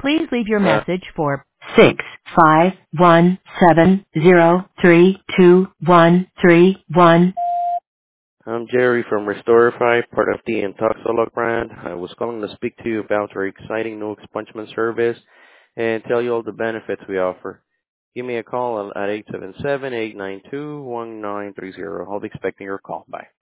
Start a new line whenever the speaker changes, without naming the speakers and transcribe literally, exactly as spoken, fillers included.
Please leave your
Uh,
message for six five one seven zero three two one three one.
I'm Jerry from Restorify, part of the Intoxolog brand. I was calling to speak to you about our exciting new expungement service and tell you all the benefits we offer. Give me a call at eight seven seven, eight nine two, one nine three zero. I'll be expecting your call. Bye.